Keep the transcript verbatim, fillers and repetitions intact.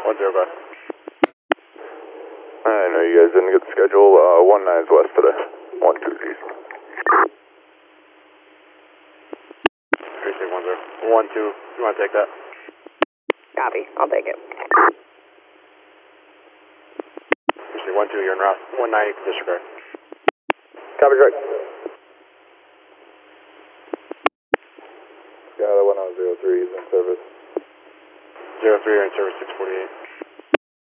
one zero five. I know you guys didn't get the schedule. Uh, one nines west today. One two east. three six one zero. One two. You want to take that? Copy. I'll take it. three six one two. You're en route. One ninety. Disregard. Copy, right. Yeah, the one oh zero three is in service. Zero three. You're in service six forty eight.